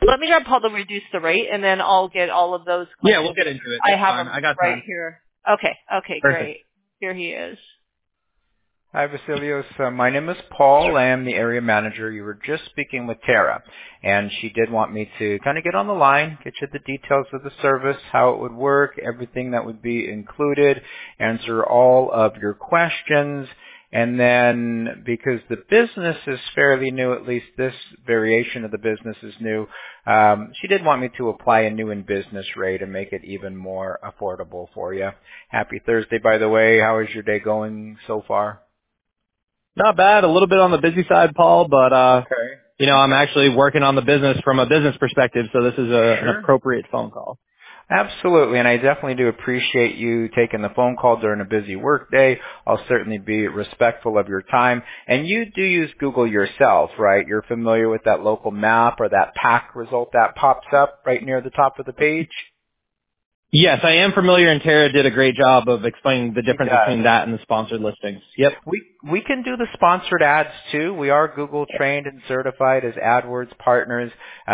Let me grab Paul to reduce the rate, and then I'll get all of those questions. Yeah, we'll get into it. I have them I got right time. here. Okay, Perfect. great. Here he is. Hi, Vasilios. My name is Paul. I am the area manager. You were just speaking with Tara, and she did want me to kind of get on the line, get you the details of the service, how it would work, everything that would be included, answer all of your questions. And then, because the business is fairly new, at least this variation of the business is new, she did want me to apply a new in-business rate and make it even more affordable for you. Happy Thursday, by the way. How is your day going so far? Not bad. A little bit on the busy side, Paul, but Okay. I'm actually working on the business from a business perspective, so this is an appropriate phone call. Absolutely, and I definitely do appreciate you taking the phone call during a busy work day. I'll certainly be respectful of your time. And you do use Google yourself, right? You're familiar with that local map or that pack result that pops up right near the top of the page? Yes, I am familiar, and Tara did a great job of explaining the difference between that and the sponsored listings. Yep. We can do the sponsored ads too. We are Google trained and certified as AdWords partners,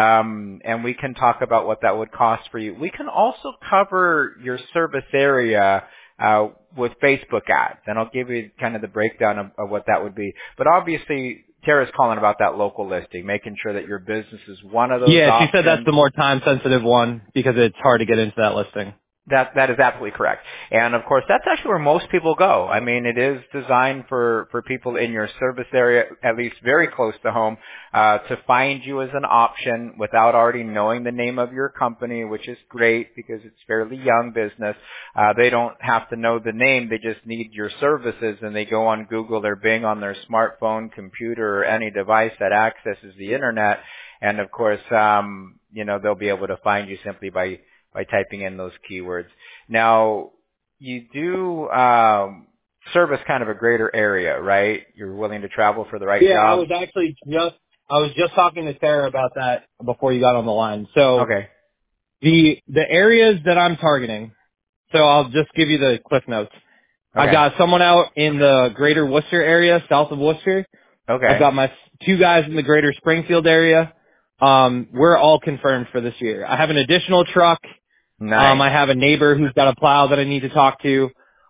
and we can talk about what that would cost for you. We can also cover your service area with Facebook ads, and I'll give you kind of the breakdown of what that would be. But obviously, Tara's calling about that local listing, making sure that your business is one of those options. She said that's the more time-sensitive one because it's hard to get into that listing. That is absolutely correct. And of course, that's actually where most people go. I mean, it is designed for people in your service area, at least very close to home, to find you as an option without already knowing the name of your company, which is great because it's fairly young business. They don't have to know the name. They just need your services, and they go on Google or Bing on their smartphone, computer, or any device that accesses the internet. And of course, they'll be able to find you simply by typing in those keywords. Now, you do service kind of a greater area, right? You're willing to travel for the right job? Yeah, I was just talking to Sarah about that before you got on the line. So okay. The areas that I'm targeting, so I'll just give you the cliff notes. Okay. I've got someone out in the greater Worcester area, south of Worcester. Okay. I've got my 2 guys in the greater Springfield area. We're all confirmed for this year. I have an additional truck. Nice. I have a neighbor who's got a plow that I need to talk to.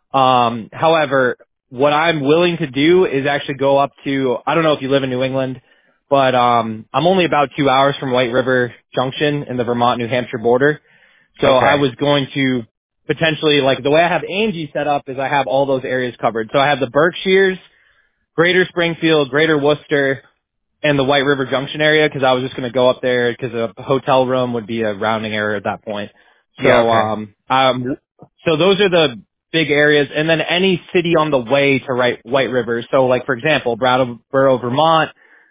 However, what I'm willing to do is actually go up to, I don't know if you live in New England, but I'm only about 2 hours from White River Junction in the Vermont-New Hampshire border. So Okay. I was going to potentially, like the way I have Angie set up is I have all those areas covered. So I have the Berkshires, Greater Springfield, Greater Worcester, and the White River Junction area because I was just going to go up there because a hotel room would be a rounding area at that point. So, yeah, okay. So those are the big areas, and then any city on the way to White River. So, like for example, Brattleboro, Vermont,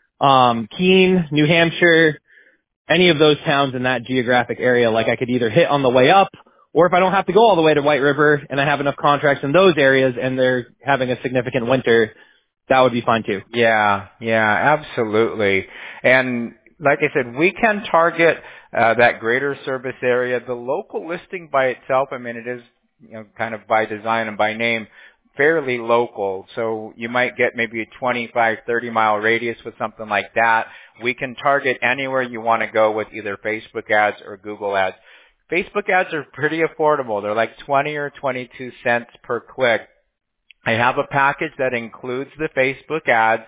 Keene, New Hampshire, any of those towns in that geographic area. Like I could either hit on the way up, or if I don't have to go all the way to White River and I have enough contracts in those areas, and they're having a significant winter, that would be fine too. Yeah, absolutely. And like I said, we can target that greater service area. The local listing by itself, I mean, it is kind of by design and by name fairly local. So you might get maybe a 25, 30-mile radius with something like that. We can target anywhere you want to go with either Facebook ads or Google ads. Facebook ads are pretty affordable. They're like 20 or 22 cents per click. I have a package that includes the Facebook ads.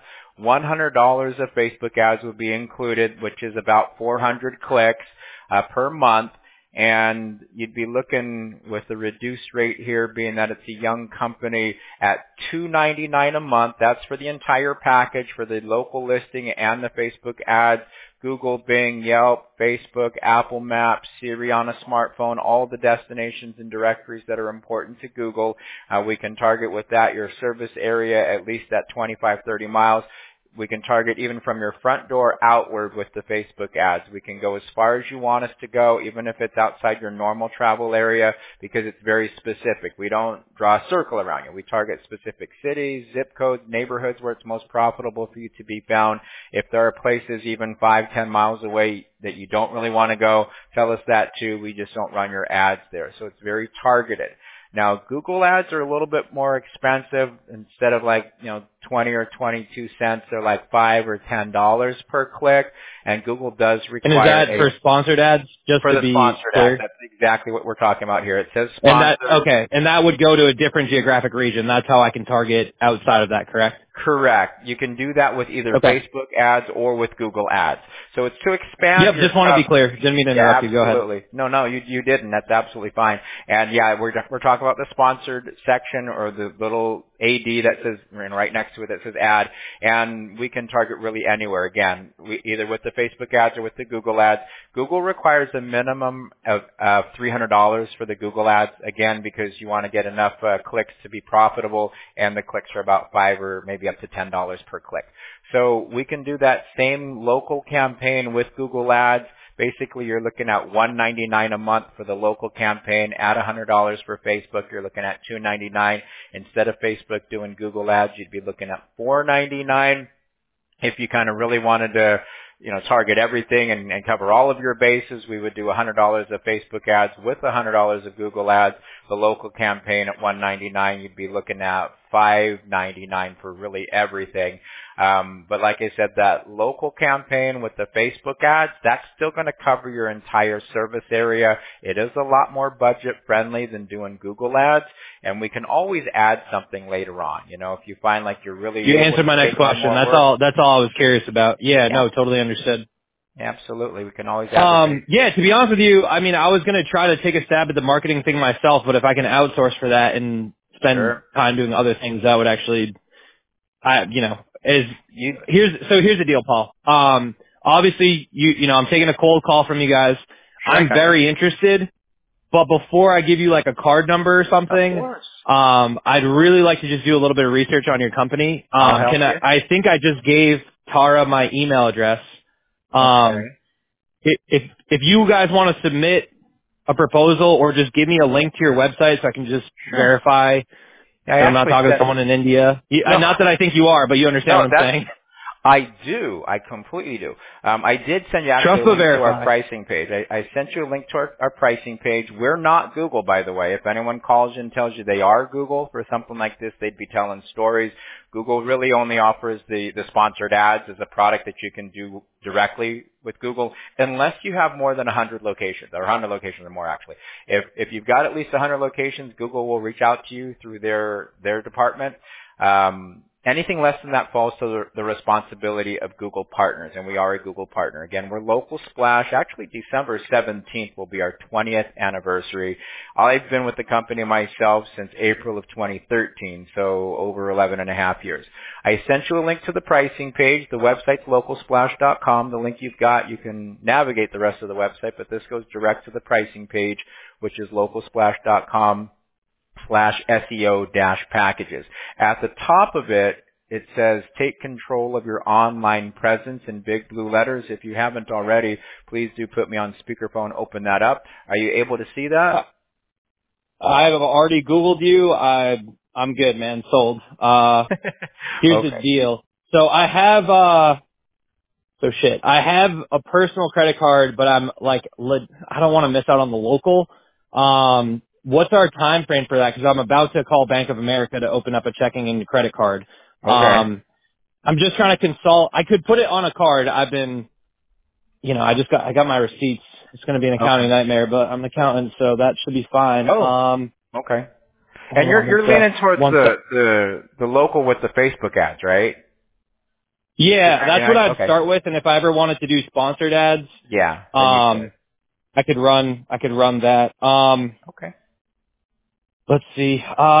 $100 of Facebook ads would be included, which is about 400 clicks per month. And you'd be looking with the reduced rate here, being that it's a young company, at $2.99 a month. That's for the entire package for the local listing and the Facebook ads. Google, Bing, Yelp, Facebook, Apple Maps, Siri on a smartphone, all the destinations and directories that are important to Google. We can target with that your service area at least at 25, 30 miles. We can target even from your front door outward with the Facebook ads. We can go as far as you want us to go, even if it's outside your normal travel area, because it's very specific. We don't draw a circle around you. We target specific cities, zip codes, neighborhoods where it's most profitable for you to be found. If there are places even 5, 10 miles away that you don't really want to go, tell us that too. We just don't run your ads there. So it's very targeted. Now, Google ads are a little bit more expensive. Instead of 20 or 22 cents. They're like $5 or $10 per click, and Google does require. And is that for sponsored ads? Just for to the be sponsored clear? ads, that's exactly what we're talking about here. It says And sponsored. and that would go to a different geographic region. That's how I can target outside of that, correct? Correct. You can do that with either Okay. Facebook ads or with Google ads. So it's to expand. Yep, just want to be clear. Didn't mean to interrupt you. Go ahead. Absolutely. No, you didn't. That's absolutely fine. And yeah, we're talking about the sponsored section or the little AD that says, and right next to it that says ad, and we can target really anywhere. Again, either with the Facebook ads or with the Google ads. Google requires a minimum of $300 for the Google ads, again, because you want to get enough clicks to be profitable, and the clicks are about $5 or maybe up to $10 per click. So we can do that same local campaign with Google ads. Basically, you're looking at $199 a month for the local campaign. Add $100 for Facebook, you're looking at $299. Instead of Facebook doing Google ads, you'd be looking at $499. If you kind of really wanted to, target everything and cover all of your bases, we would do $100 of Facebook ads with $100 of Google ads. The local campaign at $199, you'd be looking at $599 for really everything. But like I said, that local campaign with the Facebook ads, that's still going to cover your entire service area. It is a lot more budget friendly than doing Google ads, and we can always add something later on. If you find like you're really You answered my next question. That's all I was curious about. Yeah, no, totally understood. Absolutely. We can always add yeah, to be honest with you, I mean, I was going to try to take a stab at the marketing thing myself, but if I can outsource for that and spend time doing other things, that would actually, here's the deal, Paul. Obviously, I'm taking a cold call from you guys. Sure. I'm very interested, but before I give you like a card number or something, I'd really like to just do a little bit of research on your company. I think I just gave Tara my email address. If you guys want to submit a proposal or just give me a link to your website so I can just verify that I'm not talking to someone in India. Not that I think you are, but you understand what I'm saying. I do. I completely do. I did send you actually a link to our pricing page. I sent you a link to our pricing page. We're not Google, by the way. If anyone calls you and tells you they are Google for something like this, they'd be telling stories. Google really only offers the sponsored ads as a product that you can do directly with Google, unless you have more than 100 locations, or 100 locations or more actually. If you've got at least 100 locations, Google will reach out to you through their department. Anything less than that falls to the responsibility of Google partners, and we are a Google partner. Again, we're Local Splash. Actually, December 17th will be our 20th anniversary. I've been with the company myself since April of 2013, so over 11 and a half years. I sent you a link to the pricing page. The website's localsplash.com. The link you've got, you can navigate the rest of the website, but this goes direct to the pricing page, which is localsplash.com/SEO-packages. At the top of it, it says, take control of your online presence in big blue letters. If you haven't already, please do put me on speakerphone, open that up. Are you able to see that? I've already Googled you. I'm good, man. Sold. Here's the deal. So I have, I have a personal credit card, but I'm like, I don't want to miss out on the local. What's our time frame for that? Because I'm about to call Bank of America to open up a checking and credit card. I'm just trying to consult. I could put it on a card. I've been, I got my receipts. It's going to be an accounting nightmare, but I'm an accountant, so that should be fine. And you're leaning towards the local with the Facebook ads, right? Yeah, that's what I'd start with. And if I ever wanted to do sponsored ads, I could run that. Let's see.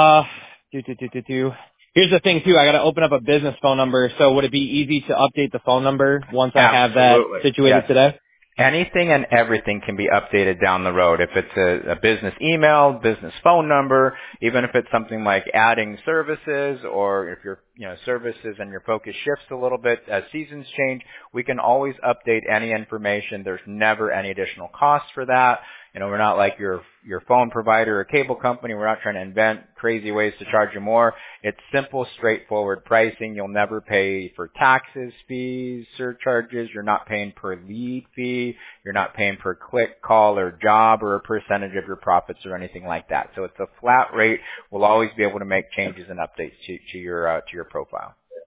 Here's the thing too. I got to open up a business phone number. So would it be easy to update the phone number once I have that situated today? Anything and everything can be updated down the road. If it's a business email, business phone number, even if it's something like adding services, or if your services and your focus shifts a little bit as seasons change, we can always update any information. There's never any additional cost for that. We're not like your phone provider or cable company. We're not trying to invent crazy ways to charge you more. It's simple, straightforward pricing. You'll never pay for taxes, fees, surcharges. You're not paying per lead fee. You're not paying per click, call, or job, or a percentage of your profits or anything like that. So it's a flat rate. We'll always be able to make changes and updates to your profile.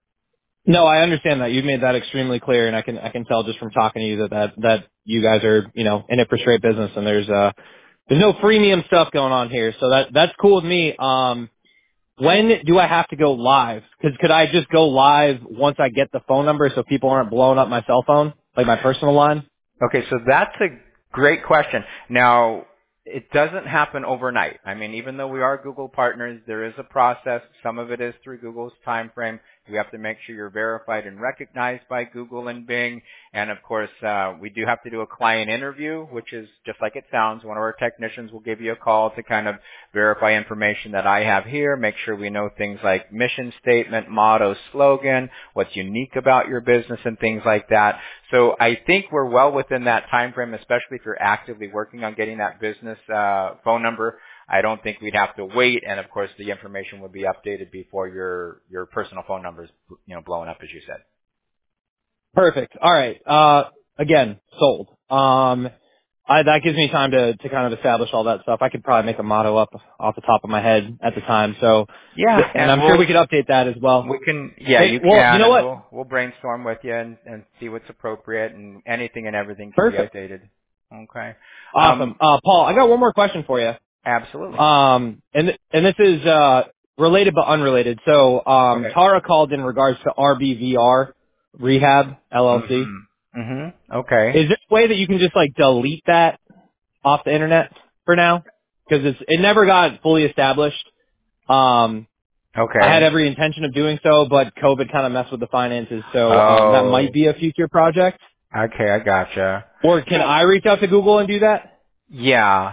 No, I understand that. You've made that extremely clear, and I can tell just from talking to you that you guys are, in it for straight business, and there's no freemium stuff going on here. So that's cool with me. When do I have to go live? Because could I just go live once I get the phone number so people aren't blowing up my cell phone, like my personal line? Okay, so that's a great question. Now, it doesn't happen overnight. I mean, even though we are Google partners, there is a process. Some of it is through Google's time frame. We have to make sure you're verified and recognized by Google and Bing. And of course, we do have to do a client interview, which is just like it sounds. One of our technicians will give you a call to kind of verify information that I have here, make sure we know things like mission statement, motto, slogan, what's unique about your business and things like that. So I think we're well within that time frame, especially if you're actively working on getting that business phone number. I don't think we'd have to wait, and of course the information would be updated before your personal phone number is blowing up, as you said. Perfect. All right. Again, sold. That gives me time to kind of establish all that stuff. I could probably make a motto up off the top of my head at the time. So Yeah, and I'm sure we could update that as well. We can, yeah, hey, you well, can. You know what? We'll brainstorm with you and see what's appropriate, and anything and everything can Perfect. be updated. Okay. Awesome. Paul, I got one more question for you. Absolutely. And this is related but unrelated. So Okay. Tara called in regards to RBVR Rehab LLC. Okay. Is there a way that you can just like delete that off the internet for now? Because it never got fully established. Okay. I had every intention of doing so, but COVID kind of messed with the finances, so that might be a future project. Okay, I gotcha. Or can I reach out to Google and do that? Yeah.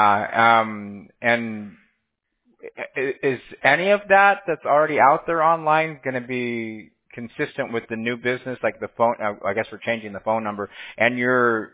And is any of that's already out there online going to be consistent with the new business, like the phone? I guess we're changing the phone number and your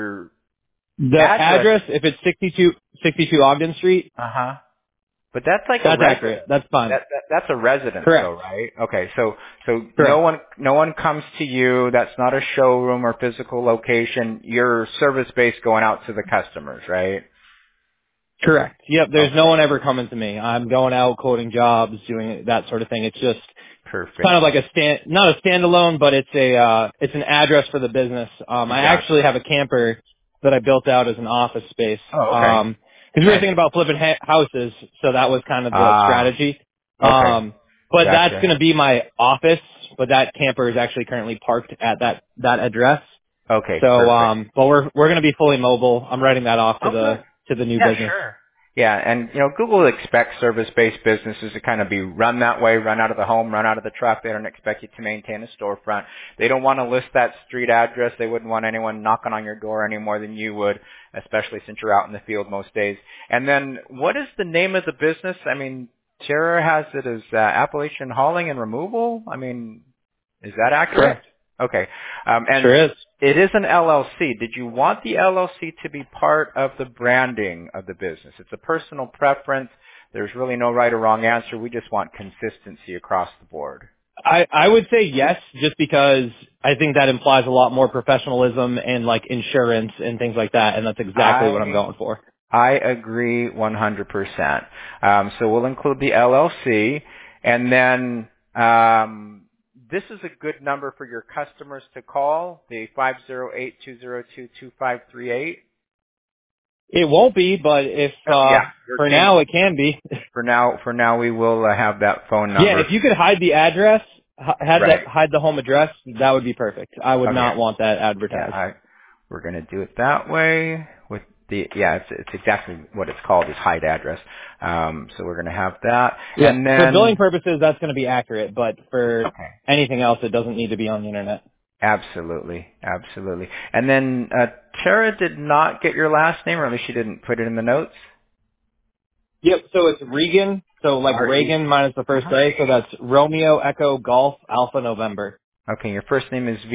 The address, if it's 62 Ogden Street. But that's like that's accurate. That's fine. That's a residence, correct. though, right? Okay, so Correct. no one comes to you. That's not a showroom or physical location. You're service based, going out to the customers, right? Correct. Yep. There's no one ever coming to me. I'm going out quoting jobs, doing that sort of thing. It's just perfect. Kind of like not a standalone, but it's it's an address for the business. I actually have a camper that I built out as an office space. Oh, okay. Because we were thinking about flipping houses, so that was kind of the strategy. Okay. But that's going to be my office, but that camper is actually currently parked at that address. Okay. So, perfect. but we're going to be fully mobile. I'm writing that off to the new business. Sure. Yeah, and Google expects service-based businesses to kind of be run that way, run out of the home, run out of the truck. They don't expect you to maintain a storefront. They don't want to list that street address. They wouldn't want anyone knocking on your door any more than you would, especially since you're out in the field most days. And then, what is the name of the business? I mean, Tara has it as Appalachian Hauling and Removal. I mean, is that accurate? Correct. Okay. And sure is. It is an LLC. Did you want the LLC to be part of the branding of the business? It's a personal preference. There's really no right or wrong answer. We just want consistency across the board. I would say yes, just because I think that implies a lot more professionalism and like insurance and things like that, and that's exactly what I'm going for. I agree 100%. So we'll include the LLC, and then this is a good number for your customers to call, the 508-202-2538. It won't be, but if for now it can be. For now we will have that phone number. Yeah, if you could hide the address, hide the home address, that would be perfect. I would not want that advertised. Yeah, we're going to do it that way with it's exactly what it's called, is hide address. So we're going to have that. Yeah, and then for billing purposes, that's going to be accurate, but for anything else, it doesn't need to be on the internet. Absolutely. And then Tara did not get your last name, or at least she didn't put it in the notes. Yep, so it's Regan, so like Reagan minus the first A, so that's Romeo Echo Golf Alpha November. Okay, your first name is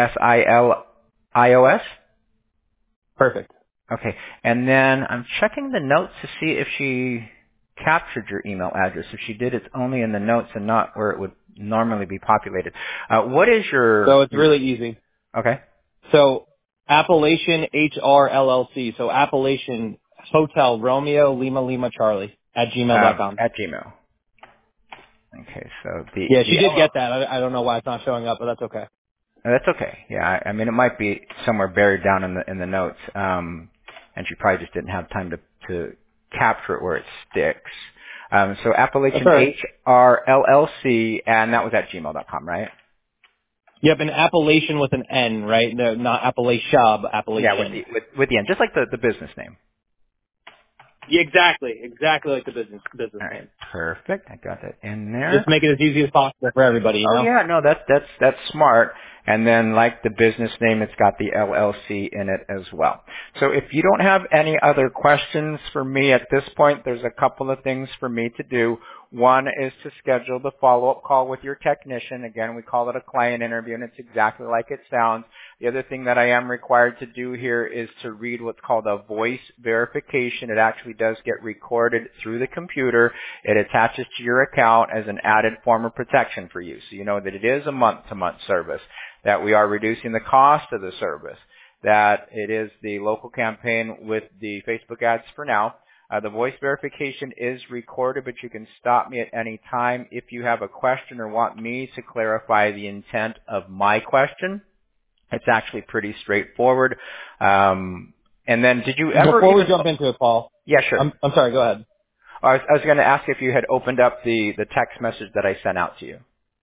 Vasilios? Perfect. Okay, and then I'm checking the notes to see if she captured your email address. If she did, it's only in the notes and not where it would normally be populated. What is your... So it's really easy. Okay. So Appalachian HR LLC, so Appalachian Hotel Romeo Lima Charlie at gmail.com. At Gmail. Okay, so the Yeah, she did get that. I don't know why it's not showing up, but that's okay. That's okay. Yeah, I mean it might be somewhere buried down in the notes, and she probably just didn't have time to capture it where it sticks. So Appalachian Right. HR LLC, and that was at gmail.com, right? Yep, an Appalachian with an N, right? No, not Appalachia, but Yeah, Appalachian. with the end, just like the business name. Yeah, exactly like the business All right, name. perfect. I got that in there. Just make it as easy as possible for everybody, you Oh know? yeah, no, that's smart. And then like the business name, it's got the LLC in it as well. So if you don't have any other questions for me at this point, there's a couple of things for me to do. One is to schedule the follow-up call with your technician. Again, we call it a client interview, and it's exactly like it sounds. The other thing that I am required to do here is to read what's called a voice verification. It actually does get recorded through the computer. It attaches to your account as an added form of protection for you. So you know that it is a month-to-month service, that we are reducing the cost of the service, that it is the local campaign with the Facebook ads for now. The voice verification is recorded, but you can stop me at any time if you have a question or want me to clarify the intent of my question. It's actually pretty straightforward. And then did you ever Before we jump into it, Paul. Yeah, sure. I'm sorry, go ahead. I was going to ask if you had opened up the text message that I sent out to you.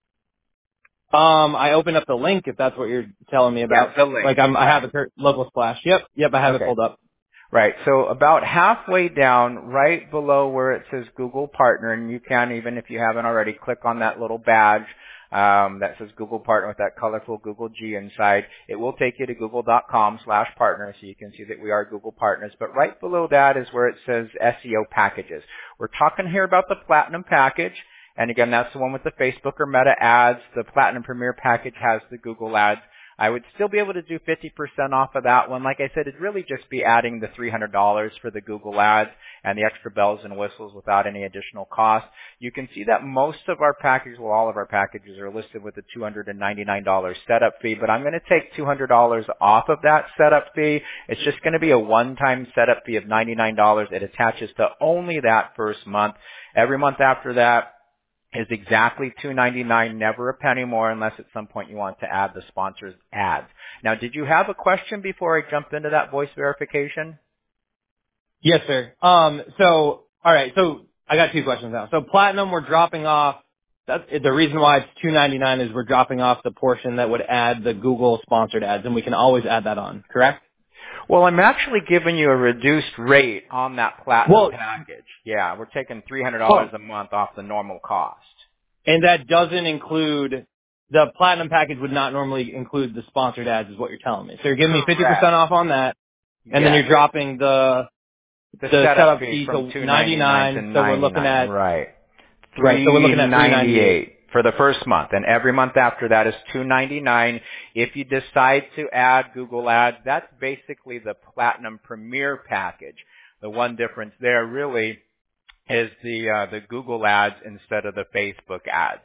I opened up the link if that's what you're telling me about. Yeah, the link. Like I have a local splash. Yep, I have it pulled up. Right. So about halfway down, right below where it says Google Partner, and you can, even if you haven't already, click on that little badge that says Google Partner with that colorful Google G inside. It will take you to google.com/partner, so you can see that we are Google Partners. But right below that is where it says SEO packages. We're talking here about the Platinum package. And again, that's the one with the Facebook or Meta ads. The Platinum Premier package has the Google ads. I would still be able to do 50% off of that one. Like I said, it'd really just be adding the $300 for the Google ads and the extra bells and whistles without any additional cost. You can see that most of our packages, well, all of our packages are listed with a $299 setup fee, but I'm going to take $200 off of that setup fee. It's just going to be a one-time setup fee of $99. It attaches to only that first month. Every month after that is exactly $299, never a penny more, unless at some point you want to add the sponsor's ads. Now, did you have a question before I jump into that voice verification? Yes, sir. So all right, so I got two questions now. So Platinum, we're dropping off. That's the reason why it's $299 is we're dropping off the portion that would add the Google sponsored ads, and we can always add that on. Correct? Well, I'm actually giving you a reduced rate on that Platinum package. Yeah, we're taking $300 a month off the normal cost. And that doesn't include, the Platinum package would not normally include the sponsored ads is what you're telling me. So you're giving me 50% off on that, and then you're dropping the setup fee from $299, so we're looking at, right, so we're looking at $398. For the first month, and every month after that is $299. If you decide to add Google ads, that's basically the Platinum Premier package. The one difference there really is the Google ads instead of the Facebook ads.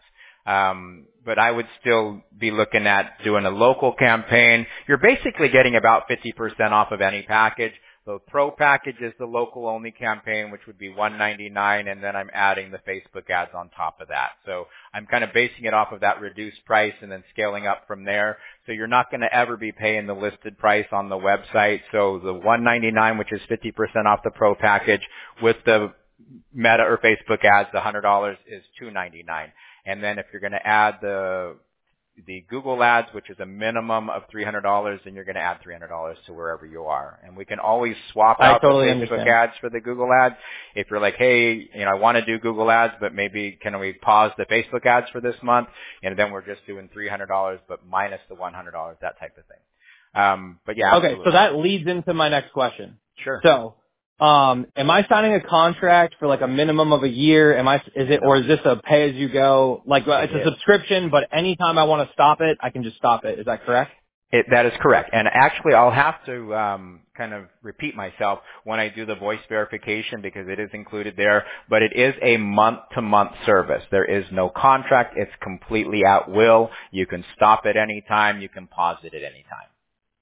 But I would still be looking at doing a local campaign. You're basically getting about 50% off of any package. The Pro package is the local only campaign, which would be $199, and then I'm adding the Facebook ads on top of that. So I'm kind of basing it off of that reduced price and then scaling up from there. So you're not going to ever be paying the listed price on the website. So the $199, which is 50% off the Pro package, with the Meta or Facebook ads, the $100 is $299. And then if you're going to add the Google ads, which is a minimum of $300, then you're going to add $300 to wherever you are. And we can always swap out the Facebook ads for the Google ads. If you're like, hey, I want to do Google ads, but maybe can we pause the Facebook ads for this month? And then we're just doing $300, but minus the $100, that type of thing. But yeah. Okay, so that leads into my next question. Sure. So, am I signing a contract for like a minimum of a year? Or is this a pay as you go? Like it's a subscription, but anytime I want to stop it, I can just stop it. Is that correct? That is correct. And actually, I'll have to kind of repeat myself when I do the voice verification because it is included there. But it is a month-to-month service. There is no contract. It's completely at will. You can stop at any time. You can pause it at any time.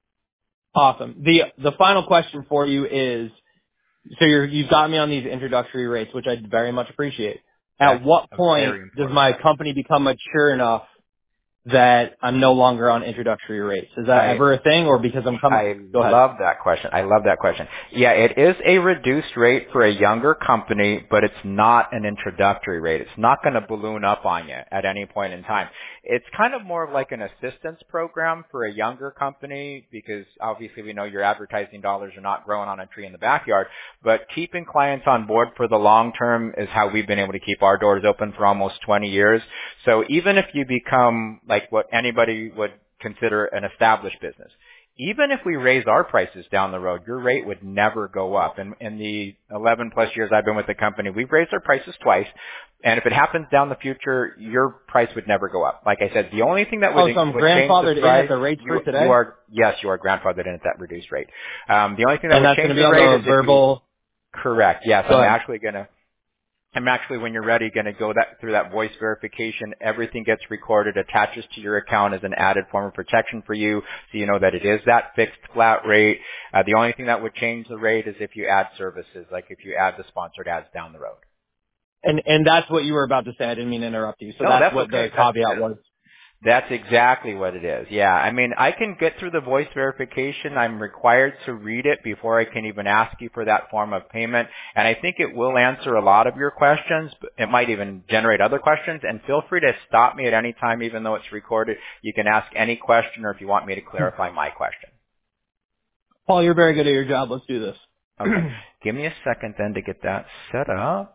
Awesome. The final question for you is, so you've got me on these introductory rates, which I very much appreciate. At what a point very does important my question. company become mature enough that I'm no longer on introductory rates? Is that ever a thing, or because I'm coming? I Go ahead. love that question. I love that question. Yeah, it is a reduced rate for a younger company, but it's not an introductory rate. It's not going to balloon up on you at any point in time. It's kind of more of like an assistance program for a younger company because obviously we know your advertising dollars are not growing on a tree in the backyard, but keeping clients on board for the long term is how we've been able to keep our doors open for almost 20 years. So even if you become like what anybody would consider an established business, even if we raise our prices down the road, your rate would never go up. And in the 11 plus years I've been with the company, we've raised our prices twice. And if it happens down the future, your price would never go up. Like I said, the only thing that would, So I'm would change grandfathered the in at price, the rates for today? you are, yes, you are grandfathered in at that reduced rate. The only thing that And would that's going change to be the on rate the is if verbal. correct. Yes, Go ahead. I'm actually, when you're ready, going to go through that voice verification. Everything gets recorded, attaches to your account as an added form of protection for you, so you know that it is that fixed flat rate. The only thing that would change the rate is if you add services, like if you add the sponsored ads down the road. And that's what you were about to say. I didn't mean to interrupt you. So No, that's that's what okay. the caveat was. That's exactly what it is. Yeah. I mean, I can get through the voice verification. I'm required to read it before I can even ask you for that form of payment. And I think it will answer a lot of your questions. But it might even generate other questions. And feel free to stop me at any time, even though it's recorded. You can ask any question or if you want me to clarify my question. Paul, you're very good at your job. Let's do this. Okay. Give me a second then to get that set up.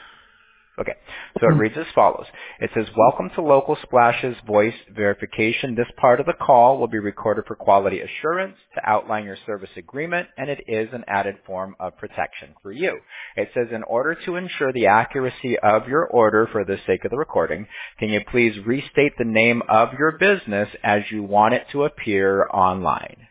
Okay, so it reads as follows. It says, welcome to Local Splash's voice verification. This part of the call will be recorded for quality assurance to outline your service agreement, and it is an added form of protection for you. It says, in order to ensure the accuracy of your order for the sake of the recording, can you please restate the name of your business as you want it to appear online?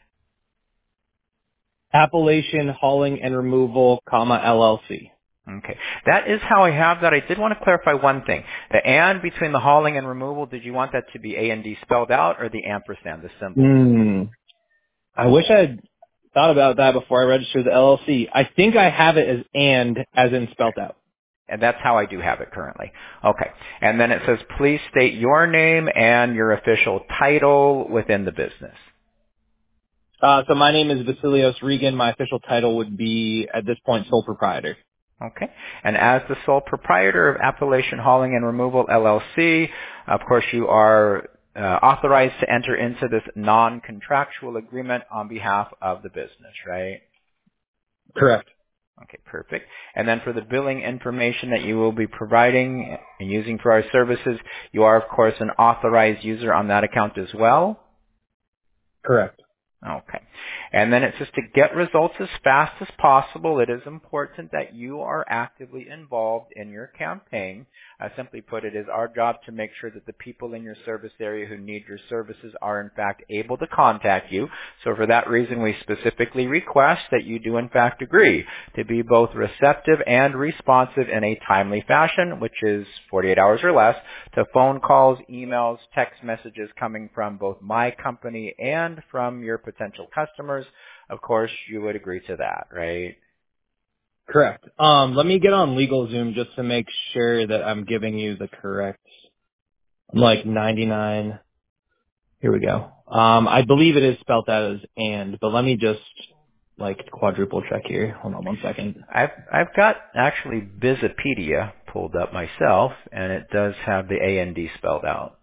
Appalachian Hauling and Removal, LLC. Okay. That is how I have that. I did want to clarify one thing. The and between the hauling and removal, did you want that to be A&D spelled out or the ampersand, the symbol? I wish I had thought about that before I registered the LLC. I think I have it as and, as in spelled out. And that's how I do have it currently. Okay. And then it says, please state your name and your official title within the business. So my name is Vasilios Regan. My official title would be, at this point, sole proprietor. Okay. And as the sole proprietor of Appalachian Hauling and Removal, LLC, of course, you are authorized to enter into this non-contractual agreement on behalf of the business, right? Correct. Okay, perfect. And then for the billing information that you will be providing and using for our services, you are, of course, an authorized user on that account as well? Correct. Okay. And then it says to get results as fast as possible, it is important that you are actively involved in your campaign. Simply put, it is our job to make sure that the people in your service area who need your services are in fact able to contact you. So for that reason, we specifically request that you do in fact agree to be both receptive and responsive in a timely fashion, which is 48 hours or less, to phone calls, emails, text messages coming from both my company and from your potential customers. Of course, you would agree to that, right? Correct. Let me get on LegalZoom just to make sure that I'm giving you the correct. I'm like 99. Here we go. I believe it is spelled out as and, but let me just like quadruple check here. Hold on one second. I've got actually Bizipedia pulled up myself, and it does have the A and D spelled out.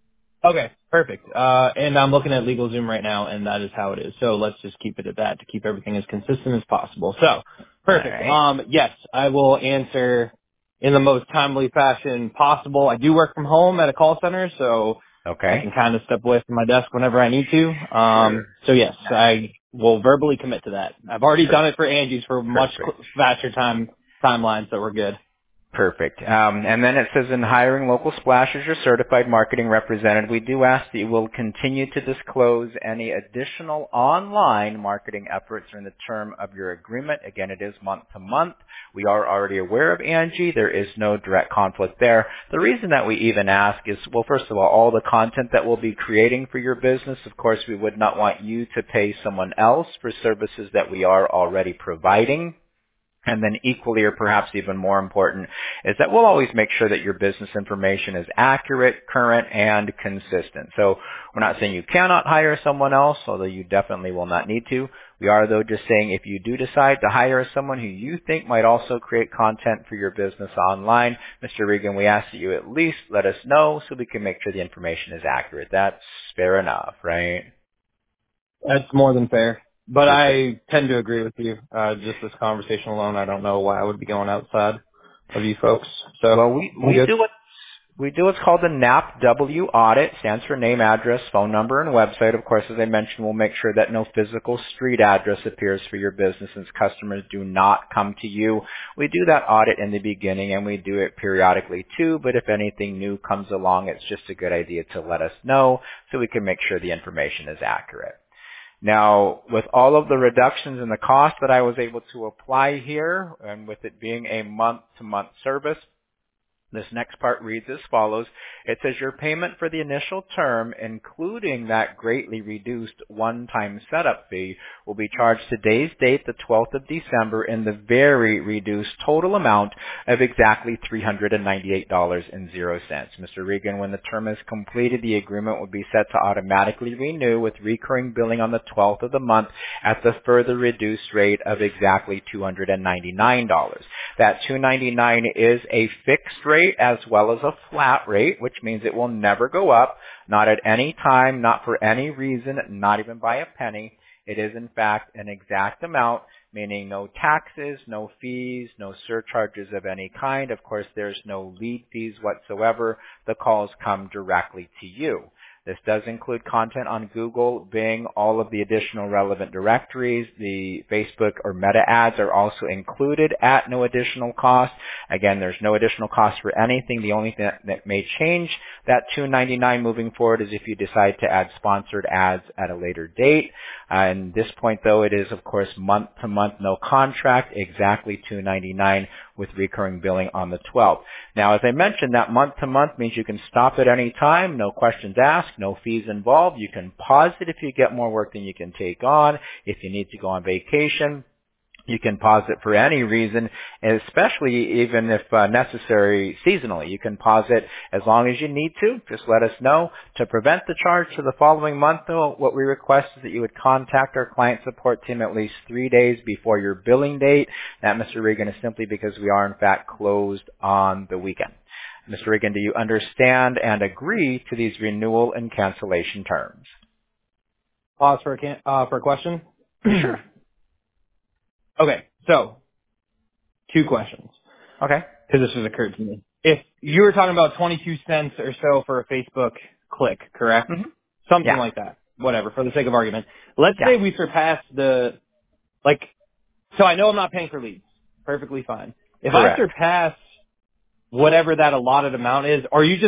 Okay, perfect. And I'm looking at LegalZoom right now, and that is how it is. So let's just keep it at that to keep everything as consistent as possible. So, perfect. Right. Yes, I will answer in the most timely fashion possible. I do work from home at a call center, so I can kind of step away from my desk whenever I need to. So yes, I will verbally commit to that. I've already done it for Angie's for much faster timelines, so we're good. Perfect. And then it says in hiring Local Splash as your certified marketing representative, we do ask that you will continue to disclose any additional online marketing efforts during the term of your agreement. Again, it is month to month. We are already aware of Angie. There is no direct conflict there. The reason that we even ask is, well, first of all the content that we'll be creating for your business, of course, we would not want you to pay someone else for services that we are already providing. And then equally or perhaps even more important is that we'll always make sure that your business information is accurate, current, and consistent. So we're not saying you cannot hire someone else, although you definitely will not need to. We are, though, just saying if you do decide to hire someone who you think might also create content for your business online, Mr. Regan, we ask that you at least let us know so we can make sure the information is accurate. That's fair enough, right? That's more than fair. But I tend to agree with you. Just this conversation alone, I don't know why I would be going outside of you folks. So, well, we do what's called the NAPW audit. Stands for name, address, phone number, and website. Of course, as I mentioned, we'll make sure that no physical street address appears for your business since customers do not come to you. We do that audit in the beginning, and we do it periodically too. But if anything new comes along, it's just a good idea to let us know so we can make sure the information is accurate. Now, with all of the reductions in the cost that I was able to apply here, and with it being a month-to-month service, this next part reads as follows. It says your payment for the initial term, including that greatly reduced one-time setup fee, will be charged today's date, the 12th of December, in the very reduced total amount of exactly $398.00. Mr. Regan, when the term is completed, the agreement will be set to automatically renew with recurring billing on the 12th of the month at the further reduced rate of exactly $299. That $299 is a fixed rate as well as a flat rate, which means it will never go up, not at any time, not for any reason, not even by a penny. It is, in fact, an exact amount, meaning no taxes, no fees, no surcharges of any kind. Of course, there's no lead fees whatsoever. The calls come directly to you. This does include content on Google, Bing, all of the additional relevant directories. The Facebook or Meta ads are also included at no additional cost. Again, there's no additional cost for anything. The only thing that may change that $299 moving forward is if you decide to add sponsored ads at a later date. And this point, though, it is, of course, month-to-month, no contract, exactly $299 with recurring billing on the 12th. Now, as I mentioned, that month-to-month means you can stop at any time, no questions asked, no fees involved. You can pause it if you get more work than you can take on. If you need to go on vacation, you can pause it for any reason, especially even if necessary seasonally. You can pause it as long as you need to. Just let us know. To prevent the charge for the following month, though, what we request is that you would contact our client support team at least 3 days before your billing date. That, Mr. Regan, is simply because we are, in fact, closed on the weekend. Mr. Regan, do you understand and agree to these renewal and cancellation terms? Pause for a question. Sure. Okay, so 2 questions. Okay. Because this has occurred to me. If you were talking about 22 cents or so for a Facebook click, correct? Mm-hmm. Something like that. Whatever, for the sake of argument. Let's say we surpass so I know I'm not paying for leads. Perfectly fine. If Correct. I surpass whatever that allotted amount is,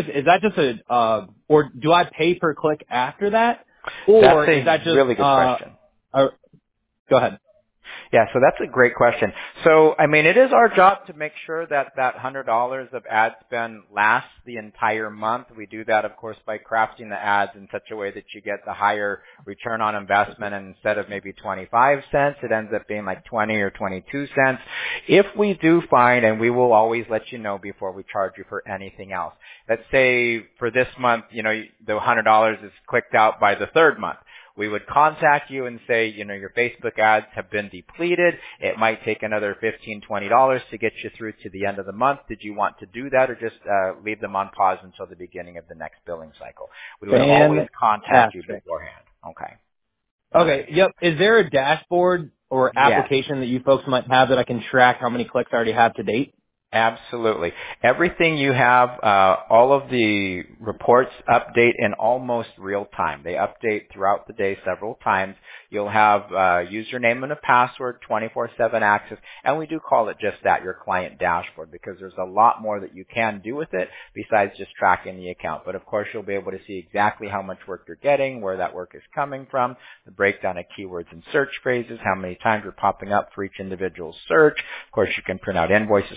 or do I pay per click after that? Or is that just really good question. Go ahead. Yeah, so that's a great question. So, I mean, it is our job to make sure that that $100 of ad spend lasts the entire month. We do that, of course, by crafting the ads in such a way that you get the higher return on investment, and instead of maybe 25 cents, it ends up being like 20 or 22 cents. If we do find, and we will always let you know before we charge you for anything else. Let's say for this month, the $100 is clicked out by the 3rd month. We would contact you and say, your Facebook ads have been depleted. It might take another $15, $20 to get you through to the end of the month. Did you want to do that or just leave them on pause until the beginning of the next billing cycle? We would always contact you beforehand. Okay. Okay, yep. Is there a dashboard or application that you folks might have that I can track how many clicks I already have to date? Absolutely. Everything you have, all of the reports update in almost real time. They update throughout the day several times. You'll have username and a password, 24/7 access, and we do call it just that, your client dashboard, because there's a lot more that you can do with it besides just tracking the account. But of course, you'll be able to see exactly how much work you're getting, where that work is coming from, the breakdown of keywords and search phrases, how many times you're popping up for each individual search. Of course, you can print out invoices for tax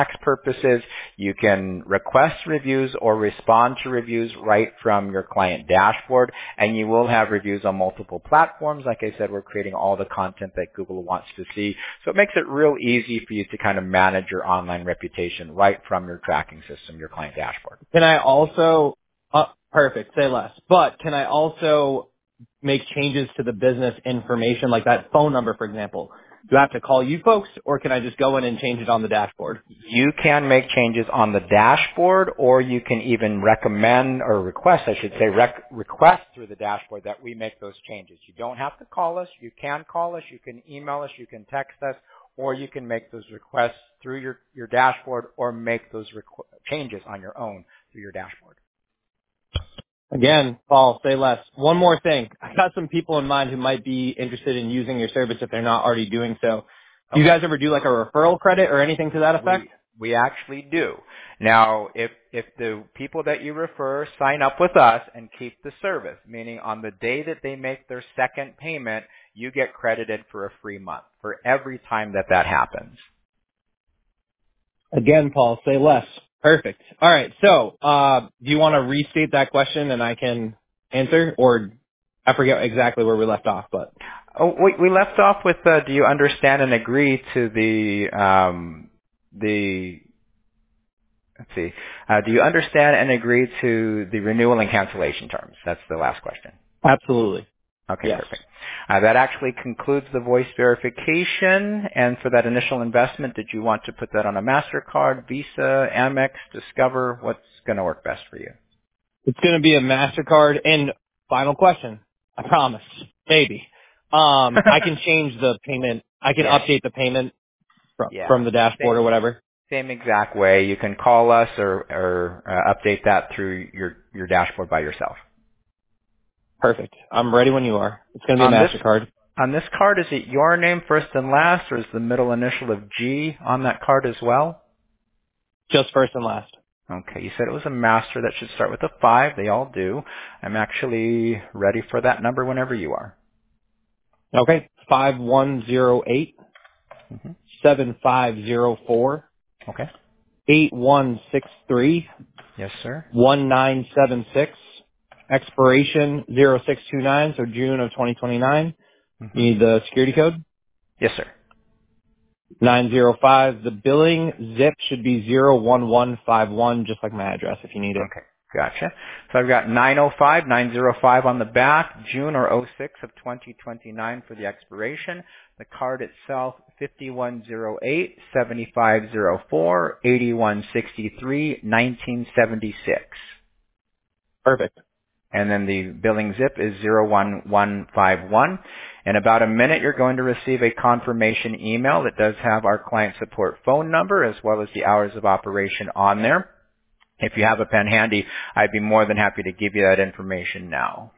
tax purposes. You can request reviews or respond to reviews right from your client dashboard, and you will have reviews on multiple platforms. Like I said, we're creating all the content that Google wants to see. So it makes it real easy for you to kind of manage your online reputation right from your tracking system, your client dashboard. Can I also, perfect, say less, but can I also make changes to the business information, like that phone number, for example? Do I have to call you folks, or can I just go in and change it on the dashboard? You can make changes on the dashboard, or you can even recommend or request, I should say, request through the dashboard that we make those changes. You don't have to call us. You can call us. You can email us. You can text us, or you can make those requests through your dashboard or make those changes on your own through your dashboard. Again, Paul, say less. One more thing. I got some people in mind who might be interested in using your service if they're not already doing so. Do you guys ever do like a referral credit or anything to that effect? We actually do. Now, if the people that you refer sign up with us and keep the service, meaning on the day that they make their second payment, you get credited for a free month for every time that happens. Again, Paul, say less. Perfect. All right. So, do you want to restate that question and I can answer, or I forget exactly where we left off, but. Oh, we left off with, do you understand and agree to let's see, do you understand and agree to the renewal and cancellation terms? That's the last question. Absolutely. Okay, yes. Perfect. That actually concludes the voice verification. And for that initial investment, did you want to put that on a MasterCard, Visa, Amex, Discover? What's going to work best for you? It's going to be a MasterCard. And final question. I promise. Maybe. I can change the payment. I can update the payment from the dashboard or whatever. Same exact way. You can call us or update that through your dashboard by yourself. Perfect. I'm ready when you are. It's going to be a MasterCard. On this card, is it your name first and last, or is the middle initial of G on that card as well? Just first and last. Okay. You said it was a Master that should start with a 5. They all do. I'm actually ready for that number whenever you are. Okay. 5108 7504. Okay. 8163. Yes, sir. 1976. Expiration 0629, so June of 2029. You need the security code? Yes, sir. 905. The billing zip should be 01151, just like my address if you need it. Okay. Gotcha. So I've got 905 on the back, June or 06 of 2029 for the expiration. The card itself, 5108 7504 8163 1976. Perfect. And then the billing zip is 01151. In about a minute, you're going to receive a confirmation email that does have our client support phone number as well as the hours of operation on there. If you have a pen handy, I'd be more than happy to give you that information now.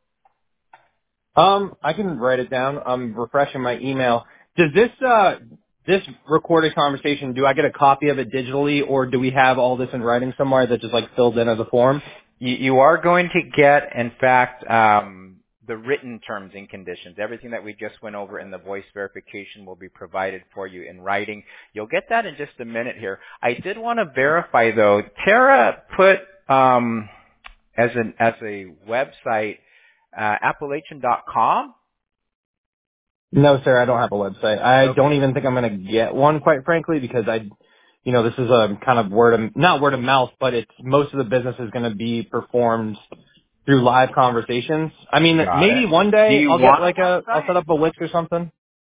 I can write it down. I'm refreshing my email. Does this recorded conversation, do I get a copy of it digitally, or do we have all this in writing somewhere that just like filled in as a form? You are going to get, in fact, the written terms and conditions. Everything that we just went over in the voice verification will be provided for you in writing. You'll get that in just a minute here. I did want to verify, though. Tara put as a website Appalachian.com. No, sir, I don't have a website. I don't even think I'm going to get one, quite frankly, because this is a kind of not word of mouth, but most of the business is going to be performed through live conversations. I mean, maybe one day I'll set up a Wix or something.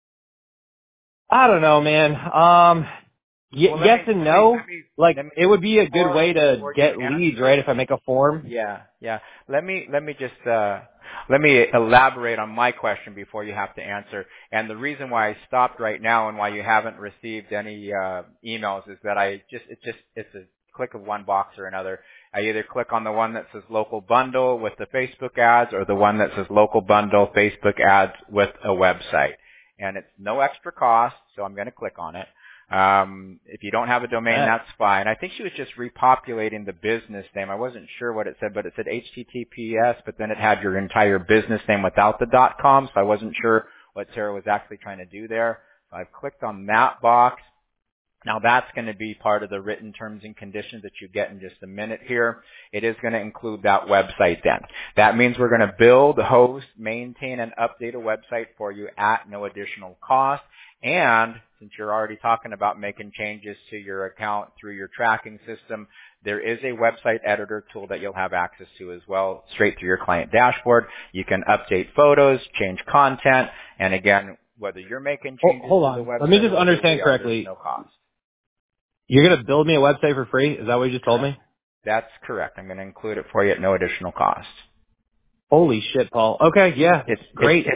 I don't know, man. Yes and no. It would be a good way to get leads, right? If I make a form. Yeah. Let me elaborate on my question before you have to answer. And the reason why I stopped right now and why you haven't received any emails is that it's a click of one box or another. I either click on the one that says local bundle with the Facebook ads or the one that says local bundle Facebook ads with a website. And it's no extra cost, so I'm going to click on it. If you don't have a domain, that's fine. I think she was just repopulating the business name. I wasn't sure what it said, but it said HTTPS, but then it had your entire business name without the .com, so I wasn't sure what Sarah was actually trying to do there. So I've clicked on that box. Now that's going to be part of the written terms and conditions that you get in just a minute here. It is going to include that website then. That means we're going to build, host, maintain, and update a website for you at no additional cost. And since you're already talking about making changes to your account through your tracking system, there is a website editor tool that you'll have access to as well, straight through your client dashboard. You can update photos, change content, and again, whether you're making changes Hold to the on. website, Let me just or understand there's correctly. no cost. You're going to build me a website for free? Is that what you just told me? That's correct. I'm going to include it for you at no additional cost. Holy shit, Paul. Okay, yeah, it's great.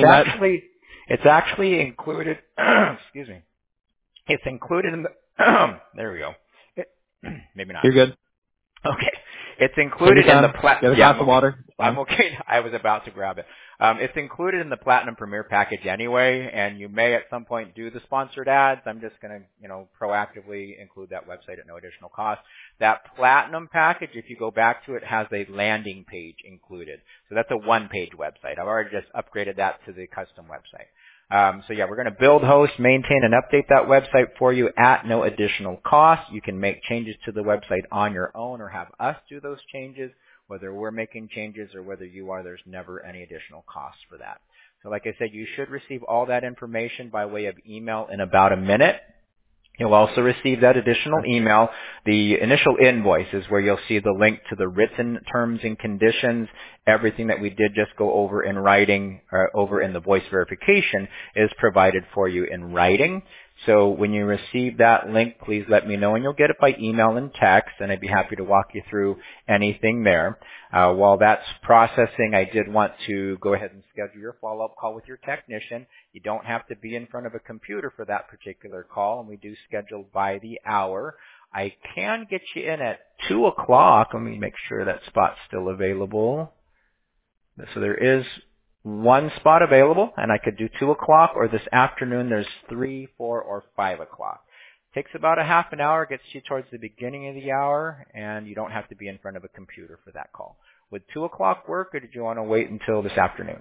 It's actually included. Excuse me. It's included in the. There we go. Maybe not. You're good. Okay. It's included in the Get a glass of water. I'm okay. I was about to grab it. It's included in the Platinum Premier package anyway, and you may at some point do the sponsored ads. I'm just going to, proactively include that website at no additional cost. That Platinum package, if you go back to it, has a landing page included. So that's a one-page website. I've already just upgraded that to the custom website. We're going to build, host, maintain, and update that website for you at no additional cost. You can make changes to the website on your own or have us do those changes. Whether we're making changes or whether you are, there's never any additional cost for that. So like I said, you should receive all that information by way of email in about a minute. You'll also receive that additional email. The initial invoice is where you'll see the link to the written terms and conditions. Everything that we did just go over in writing, or over in the voice verification, is provided for you in writing. So when you receive that link, please let me know, and you'll get it by email and text, and I'd be happy to walk you through anything there. While that's processing, I did want to go ahead and schedule your follow-up call with your technician. You don't have to be in front of a computer for that particular call, and we do schedule by the hour. I can get you in at 2 o'clock. Let me make sure that spot's still available. So there is one spot available, and I could do 2 o'clock, or this afternoon there's 3, 4, or 5 o'clock. Takes about a half an hour, gets you towards the beginning of the hour, and you don't have to be in front of a computer for that call. Would 2 o'clock work, or did you want to wait until this afternoon?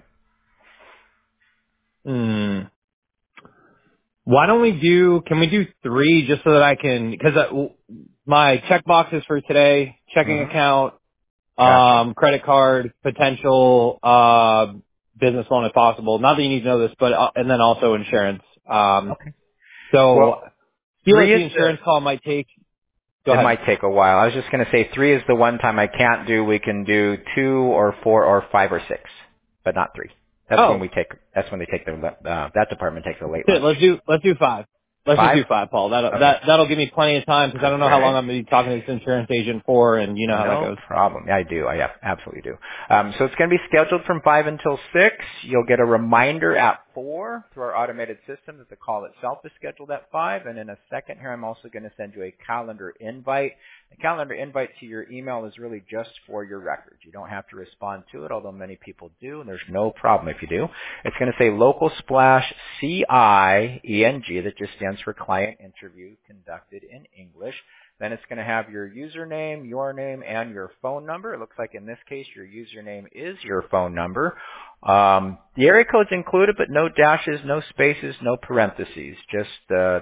Why don't can we do 3 just so that I can, because my check boxes for today, checking account, Gotcha. credit card, potential, business loan if possible. Not that you need to know this, but, and then also insurance. Okay. So, Well, feel like the insurance call might take, go ahead. It might take a while. I was just going to say 3 is the one time I can't do. We can do 2 or 4 or 5 or 6, but not 3. That's when they take that department takes a late lunch. Let's do 5. Let's just do 5, Paul. That'll give me plenty of time, because I don't know how long I'm going to be talking to this insurance agent for, and you know how that goes. No problem. Yeah, I do. I absolutely do. So it's going to be scheduled from 5 until 6. You'll get a reminder at 4 through our automated system that the call itself is scheduled at 5. And in a second here, I'm also going to send you a calendar invite. The calendar invite to your email is really just for your records. You don't have to respond to it, although many people do, and there's no problem if you do. It's going to say Local Splash CIENG, that just stands for Client Interview Conducted in English. Then it's going to have your username, your name, and your phone number. It looks like in this case your username is your phone number. The area code's included, but no dashes, no spaces, no parentheses. Just the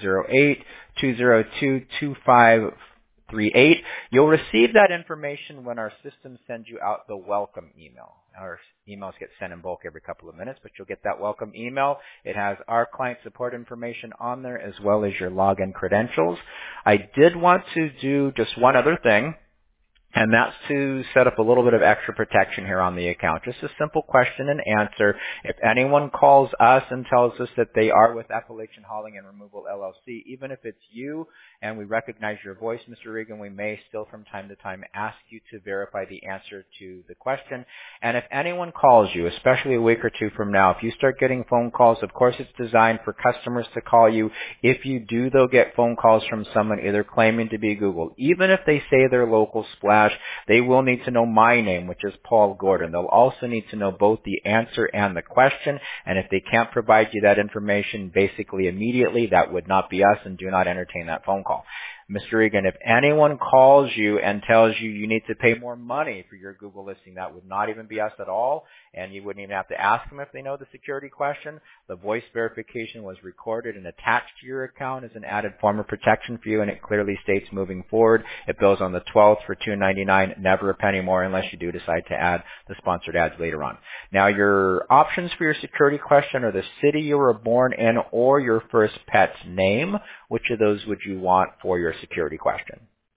508-202-2538. You'll receive that information when our system sends you out the welcome email. Our emails get sent in bulk every couple of minutes, but you'll get that welcome email. It has our client support information on there, as well as your login credentials. I did want to do just one other thing, and that's to set up a little bit of extra protection here on the account. Just a simple question and answer. If anyone calls us and tells us that they are with Appalachian Hauling and Removal LLC, even if it's you and we recognize your voice, Mr. Regan, we may still from time to time ask you to verify the answer to the question. And if anyone calls you, especially a week or 2 from now, if you start getting phone calls, of course it's designed for customers to call you. If you do, though, get phone calls from someone either claiming to be Google, even if they say they're Local Splash, they will need to know my name, which is Paul Gordon. They'll also need to know both the answer and the question, and if they can't provide you that information basically immediately, that would not be us, and do not entertain that phone call. Mr. Egan, if anyone calls you and tells you you need to pay more money for your Google listing, that would not even be us at all, and you wouldn't even have to ask them if they know the security question. The voice verification was recorded and attached to your account as an added form of protection for you, and it clearly states moving forward, it bills on the 12th for $2.99, never a penny more unless you do decide to add the sponsored ads later on. Now, your options for your security question are the city you were born in or your first pet's name. Which of those would you want for your security question?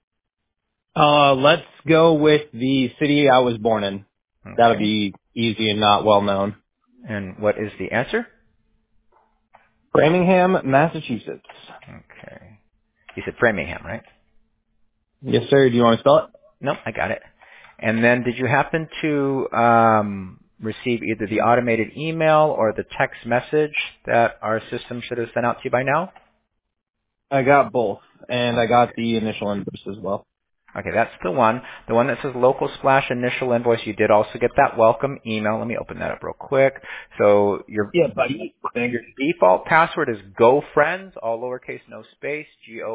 Let's go with the city I was born in. Okay. That'll be easy and not well known. And what is the answer? Framingham, Massachusetts. Okay. You said Framingham, right? Yes, sir. Do you want to spell it? Nope, I got it. And then did you happen to receive either the automated email or the text message that our system should have sent out to you by now? I got both, and I got the initial invoice as well. Okay, that's the one. The one that says Local Splash initial invoice. You did also get that welcome email. Let me open that up real quick. So your default password is GoFriends, all lowercase, no space,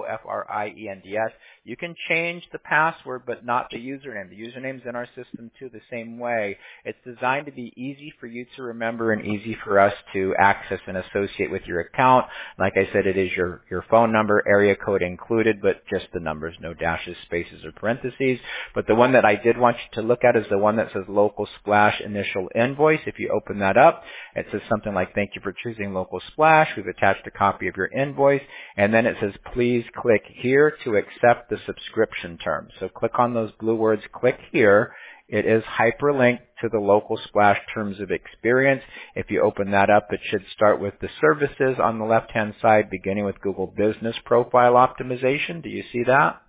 GoFriends. You can change the password, but not the username. The username's in our system too, the same way. It's designed to be easy for you to remember and easy for us to access and associate with your account. Like I said, it is your phone number, area code included, but just the numbers, no dashes, spaces, or parentheses. But the one that I did want you to look at is the one that says Local Splash initial invoice. If you open that up, it says something like, thank you for choosing Local Splash. We've attached a copy of your invoice. And then it says, please click here to accept the subscription terms. So click on those blue words, click here. It is hyperlinked to the Local Splash terms of experience. If you open that up, it should start with the services on the left-hand side, beginning with Google Business Profile Optimization. Do you see that?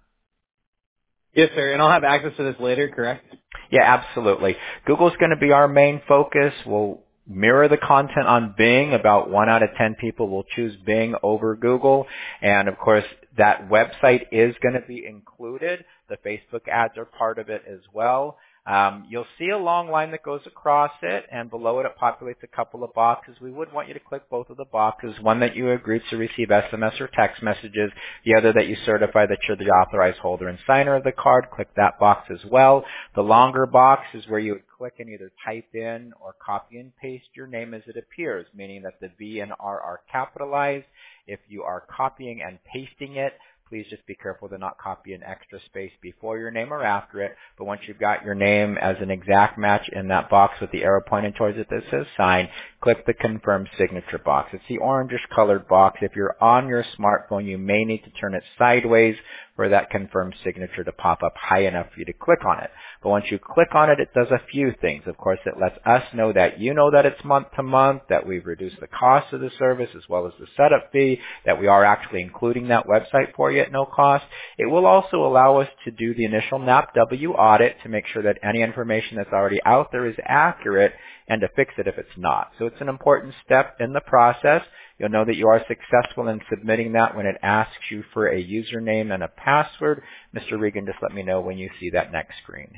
Yes, sir. And I'll have access to this later, correct? Yeah, absolutely. Google's going to be our main focus. We'll mirror the content on Bing. About 1 out of 10 people will choose Bing over Google. And of course, that website is going to be included. The Facebook ads are part of it as well. You'll see a long line that goes across it, and below it, it populates a couple of boxes. We would want you to click both of the boxes, one that you agree to receive SMS or text messages, the other that you certify that you're the authorized holder and signer of the card. Click that box as well. The longer box is where you would click and either type in or copy and paste your name as it appears, meaning that the V and R are capitalized. If you are copying and pasting it, please just be careful to not copy an extra space before your name or after it. But once you've got your name as an exact match in that box with the arrow pointing towards it that says sign, click the confirm signature box. It's the orangish colored box. If you're on your smartphone, you may need to turn it sideways for that confirm signature to pop up high enough for you to click on it. But once you click on it, it does a few things. Of course, it lets us know that you know that it's month to month, that we've reduced the cost of the service as well as the setup fee, that we are actually including that website for you at no cost. It will also allow us to do the initial NAPW audit to make sure that any information that's already out there is accurate and to fix it if it's not. So it's an important step in the process. You'll know that you are successful in submitting that when it asks you for a username and a password. Mr. Regan, just let me know when you see that next screen.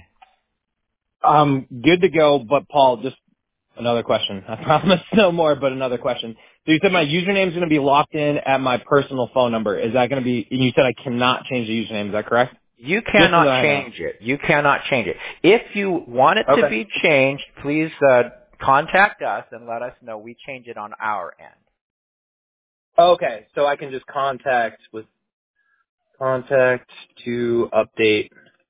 Good to go, but Paul, just another question. I promise no more, but another question. So you said my username is going to be locked in at my personal phone number. Is that going to be, and you said I cannot change the username. Is that correct? You cannot change it. You cannot change it. If you want it to be changed, please contact us and let us know. We change it on our end. Okay, so I can just contact to update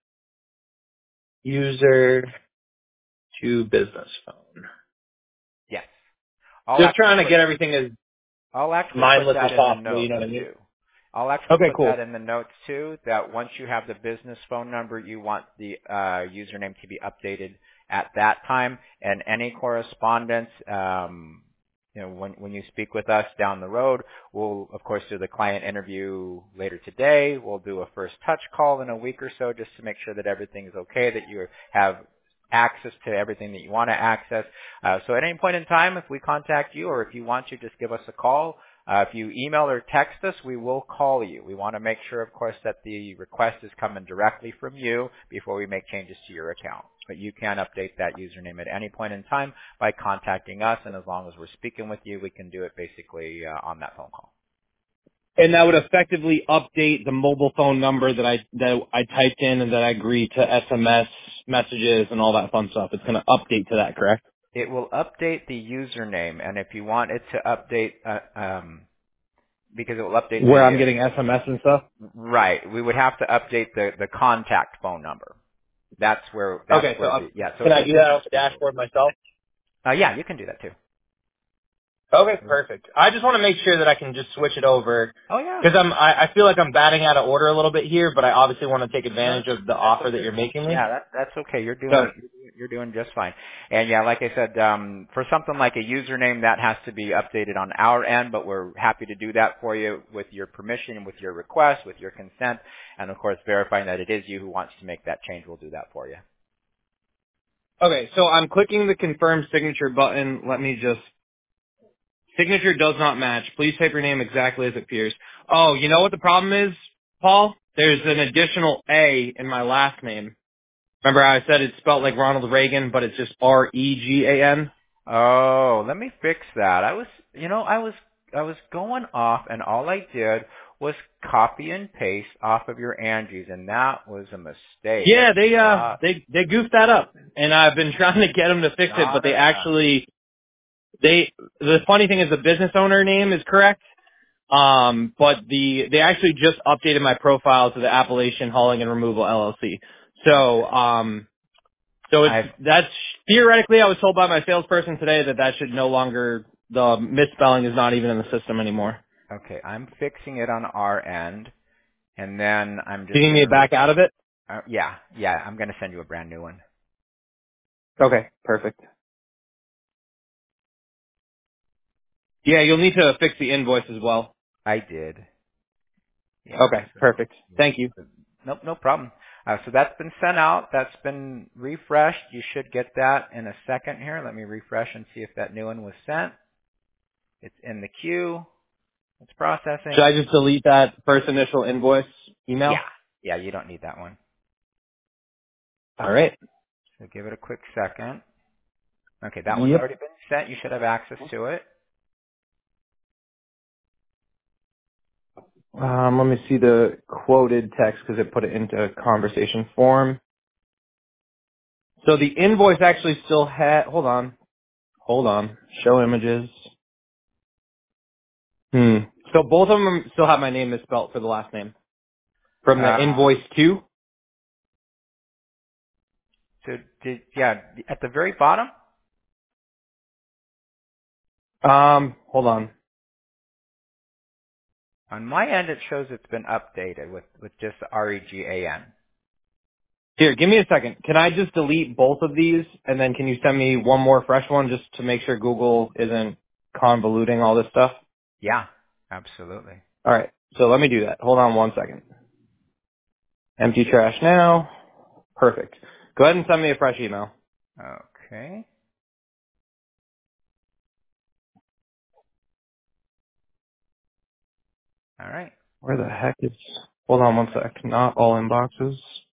user to business phone. Yes. Just trying to get everything as mindless as possible, you know what I mean? I'll actually put cool. that in the notes too, that once you have the business phone number, you want the username to be updated at that time. And any correspondence, when you speak with us down the road, we'll, of course, do the client interview later today. We'll do a first touch call in a week or so just to make sure that everything is okay, that you have access to everything that you want to access. So at any point in time, if we contact you or if you want to, just give us a call. If you email or text us, we will call you. We want to make sure, of course, that the request is coming directly from you before we make changes to your account. But you can update that username at any point in time by contacting us, and as long as we're speaking with you, we can do it basically on that phone call. And that would effectively update the mobile phone number that I typed in and that I agreed to SMS messages and all that fun stuff. It's going to update to that, correct? It will update the username, and if you want it to update, because it will update Where I'm getting SMS and stuff? right, we would have to update the contact phone number. That's where. Okay, so can I do that off the dashboard myself? Yeah, you can do that too. Okay, perfect. I just want to make sure that I can just switch it over. Oh yeah. Because I feel like I'm batting out of order a little bit here, but I obviously want to take advantage of the offer that you're making me. Yeah, that's okay. You're doing just fine. And yeah, like I said, for something like a username, that has to be updated on our end, but we're happy to do that for you with your permission, with your request, with your consent, and of course verifying that it is you who wants to make that change. We'll do that for you. Okay, so I'm clicking the confirm signature button. Let me just... Signature does not match. Please type your name exactly as it appears. Oh, you know what the problem is, Paul? There's an additional A in my last name. Remember how I said it's spelled like Ronald Reagan, but it's just Regan? Oh, let me fix that. I was going off, and all I did was copy and paste off of your Angie's, and that was a mistake. Yeah, they goofed that up, and I've been trying to get them to fix it, but they actually... The funny thing is the business owner name is correct, but they actually just updated my profile to the Appalachian Hauling and Removal LLC. So that's theoretically, I was told by my salesperson today that should no longer, the misspelling is not even in the system anymore. Okay, I'm fixing it on our end, and then I'm just... Do you need me back out of it? Yeah, I'm going to send you a brand new one. Okay, perfect. Yeah, you'll need to fix the invoice as well. I did. Yeah, Okay, perfect. Thank you. Nope, no problem. So that's been sent out. That's been refreshed. You should get that in a second here. Let me refresh and see if that new one was sent. It's in the queue. It's processing. Should I just delete that first initial invoice email? Yeah, you don't need that one. All right. So give it a quick second. Okay, that one's already been sent. You should have access to it. Let me see the quoted text because it put it into conversation form. So the invoice actually still had, hold on. Show images. So both of them still have my name misspelled for the last name. From the invoice 2? So at the very bottom? Hold on. On my end, it shows it's been updated with just Regan. Here, give me a second. Can I just delete both of these, and then can you send me one more fresh one just to make sure Google isn't convoluting all this stuff? Yeah, absolutely. All right, so let me do that. Hold on one second. Empty trash now. Perfect. Go ahead and send me a fresh email. Okay. All right. Where the heck is... Hold on one sec. Not all inboxes.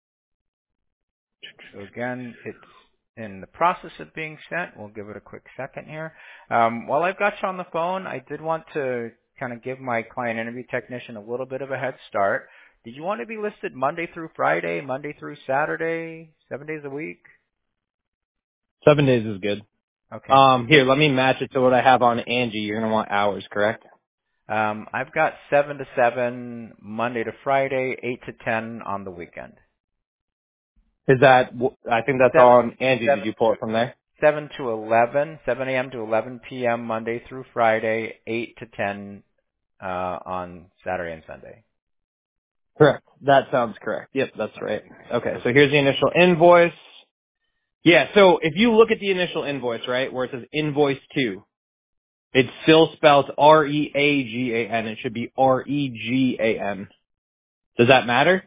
So again, it's in the process of being sent. We'll give it a quick second here. While I've got you on the phone, I did want to kind of give my client interview technician a little bit of a head start. Did you want to be listed Monday through Friday, Monday through Saturday, 7 days a week? 7 days is good. Okay. Here, let me match it to what I have on Angie. You're going to want hours, correct? I've got 7 to 7, Monday to Friday, 8 to 10 on the weekend. Is that, I think that's on Angie. Did you pull it from there? 7 to 11, 7 a.m. to 11 p.m. Monday through Friday, 8 to 10 on Saturday and Sunday. Correct. That sounds correct. Yep, that's right. Okay, so here's the initial invoice. Yeah, so if you look at the initial invoice, right, where it says invoice 2, it still spells Reagan. It should be Regan. Does that matter?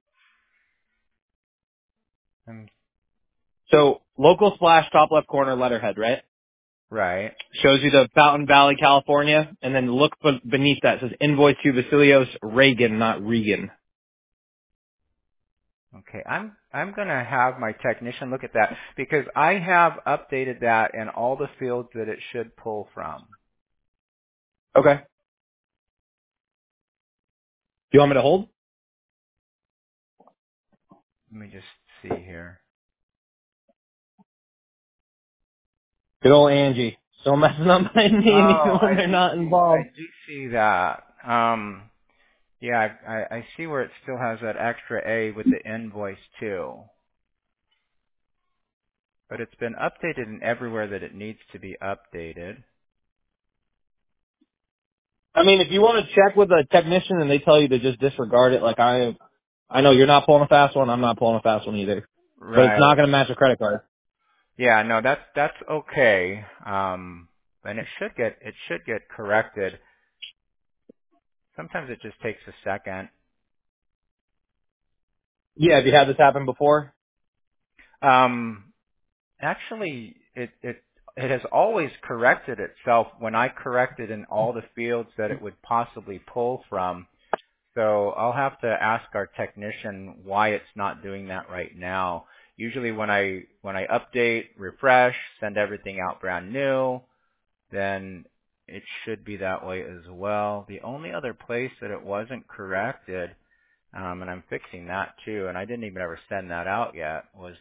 So local splash top left corner letterhead, right? Right. Shows you the Fountain Valley, California, and then look beneath that. It says invoice to Vasilios Reagan, not Regan. Okay, I'm gonna have my technician look at that because I have updated that in all the fields that it should pull from. Okay. you want me to hold? Let me just see here. Good old Angie. Still messing up my name even when they're not I involved. do see that. Yeah, I see where it still has that extra A with the invoice too. But it's been updated in everywhere that it needs to be updated. I mean, if you want to check with a technician and they tell you to just disregard it, like I know you're not pulling a fast one, I'm not pulling a fast one either. But it's not Right. going to match a credit card. Yeah, no, that's okay. And it should get corrected. Sometimes it just takes a second. Yeah, have you had this happen before? Actually, it has always corrected itself when I corrected in all the fields that it would possibly pull from. So I'll have to ask our technician why it's not doing that right now. Usually when I update, refresh, send everything out brand new, then it should be that way as well. The only other place that it wasn't corrected, and I'm fixing that too, and I didn't even ever send that out yet, was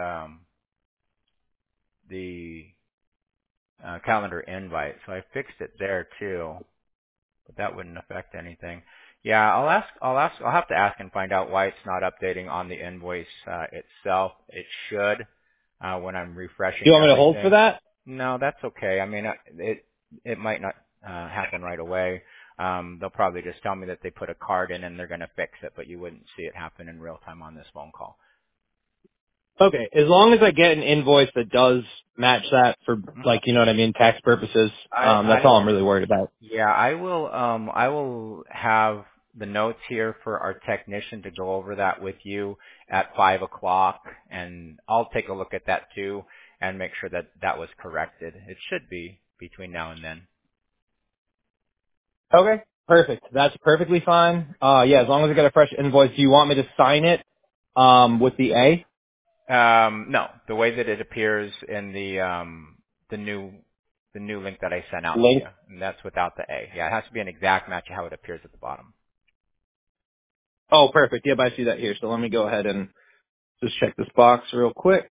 the calendar invite. So I fixed it there too, but that wouldn't affect anything. Yeah, I'll have to ask and find out why it's not updating on the invoice itself. It should when I'm Do refreshing you want me to hold for everything. that? No, that's okay. I mean, it might not happen right away. They'll probably just tell me that they put a card in and they're going to fix it, but you wouldn't see it happen in real time on this phone call. Okay, as long as I get an invoice that does match that for, Mhm. like, you know what I mean, tax purposes, that's all I'm really worried about. Yeah, I will have the notes here for our technician to go over that with you at 5:00, and I'll take a look at that too and make sure that that was corrected. It should be between now and then. Okay, perfect. That's perfectly fine. Yeah, as long as I get a fresh invoice, do you want me to sign it, with the A No, the way that it appears in the new the new link that I sent out to link? you, and that's without the A. Yeah, it has to be an exact match of how it appears at the bottom. Oh, perfect. Yep, I see that here. So let me go ahead and just check this box real quick.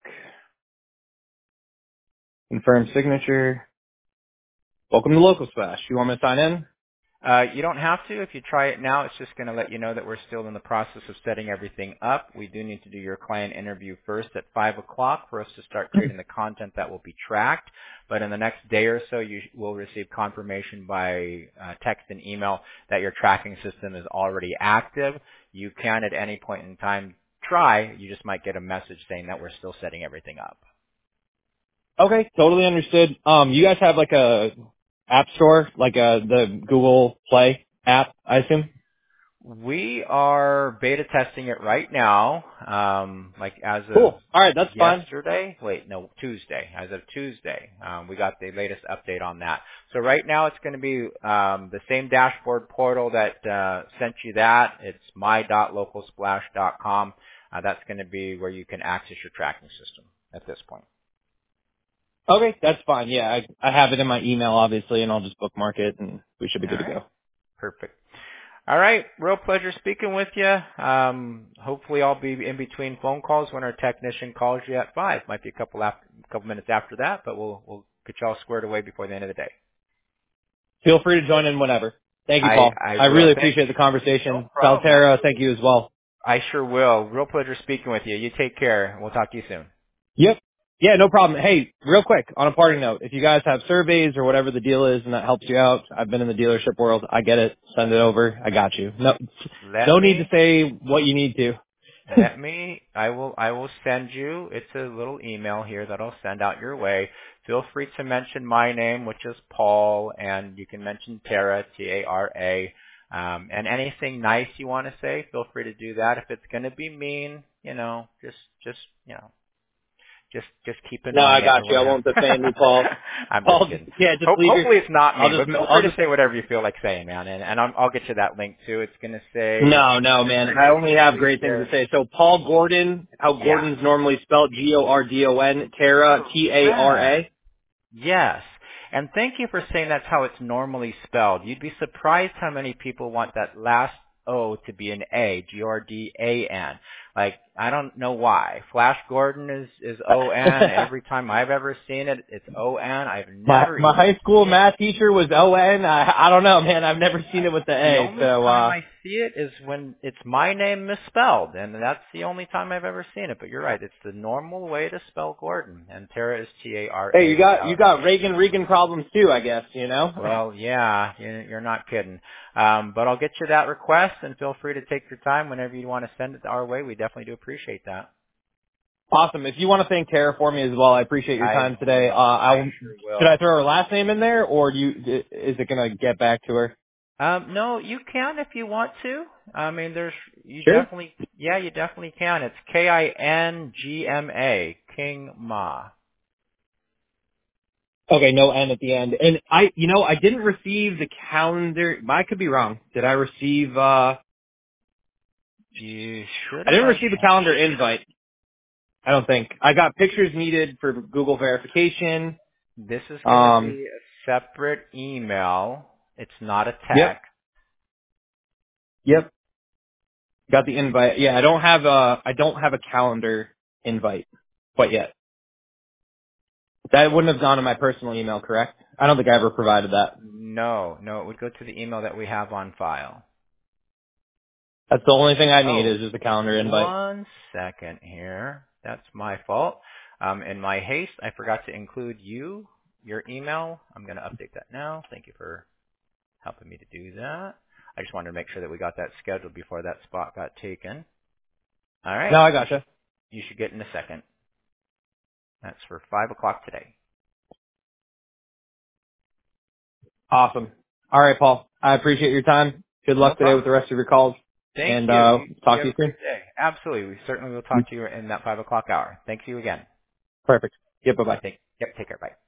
Confirm signature. Welcome to Local Splash. You want me to sign in? You don't have to. If you try it now, it's just going to let you know that we're still in the process of setting everything up. We do need to do your client interview first at 5:00 for us to start creating the content that will be tracked. But in the next day or so, you will receive confirmation by text and email that your tracking system is already active. You can at any point in time try. You just might get a message saying that we're still setting everything up. Okay, totally understood. You guys have like a app store, like the Google Play app, I assume? We are beta testing it right now, like as of Cool. All right, that's fine. yesterday. Wait, no, Tuesday. As of Tuesday, we got the latest update on that. So right now it's going to be the same dashboard portal that sent you that. It's my.localsplash.com. That's going to be where you can access your tracking system at this point. Okay, that's fine. Yeah, I have it in my email, obviously, and I'll just bookmark it, and we should be All good to right. go. Perfect. All right. Real pleasure speaking with you. Hopefully I'll be in between phone calls when our technician calls you at 5. Might be a couple minutes after that, but we'll get you all squared away before the end of the day. Feel free to join in whenever. Thank you, Paul. I I will. really Thank appreciate the you. No conversation. problem. Valterra, thank you as well. I sure will. Real pleasure speaking with you. You take care. We'll talk to you soon. Yep. Yeah, no problem. Hey, real quick, on a parting note, if you guys have surveys or whatever the deal is and that helps you out, I've been in the dealership world. I get it. Send it over. I got you. No, Let no need to me say what you need to. I will send you, it's a little email here that I'll send out your way. Feel free to mention my name, which is Paul, and you can mention Tara, T-A-R-A. And anything nice you want to say, feel free to do that. If it's going to be mean, just keep in No, I mind got you. everyone I has. won't defend you, Paul. I'm just Paul, kidding. yeah, just leave your, Hopefully it's not I'll mean, just, but feel I'll free to just, say whatever you feel like saying, man. And I'll get you that link too. It's going to say, no, man. I only have great things to say. So Paul Gordon, how yeah. Gordon's normally spelled, Gordon, Tara, Correct. T-A-R-A. Yes. And thank you for saying that's how it's normally spelled. You'd be surprised how many people want that last O to be an A, Gordan. Like, I don't know why. Flash Gordon is O-N. Every time I've ever seen it, it's O-N. I've never my even high school seen it. math teacher was O-N. I don't know, man. I've never seen it with the The A. only So, time I see it is when it's my name misspelled, and that's the only time I've ever seen it. But you're right; it's the normal way to spell Gordon, and Tara is hey, T-A-R-A you without an got A. Reagan problems too, I guess, you know? Well, yeah, you're not kidding. But I'll get you that request, and feel free to take your time whenever you want to send it our way. We definitely do appreciate that. Awesome. If you want to thank Tara for me as well, I appreciate your time today. I sure Should I will. throw her last name in there, or is it going to get back to her? No, you can if you want to. I mean, you Sure. definitely can. It's Kingma, King Ma. Okay, no N at the end. And I didn't receive the calendar. I could be wrong. Did I receive, You should I have. didn't receive a calendar invite. I don't think. I got pictures needed for Google verification. This is going to be a separate email. It's not a Yep. text. Yep. Got the invite. Yeah, I don't have a calendar invite quite yet. That wouldn't have gone to my personal email, correct? I don't think I ever provided that. No, it would go to the email that we have on file. That's the only thing I need Oh, is just a calendar invite. 1 second here. That's my fault. In my haste, I forgot to include your email. I'm going to update that now. Thank you for helping me to do that. I just wanted to make sure that we got that scheduled before that spot got taken. All right. No, I gotcha. You should get in a second. That's for 5 o'clock today. Awesome. All right, Paul. I appreciate your time. Good No luck today with problem. the rest of your calls. Thank And you. You talk to have you a soon. great day. Absolutely. We certainly will talk to you in that 5 o'clock hour. Thank you again. Perfect. Yep, bye-bye. Take care. Bye.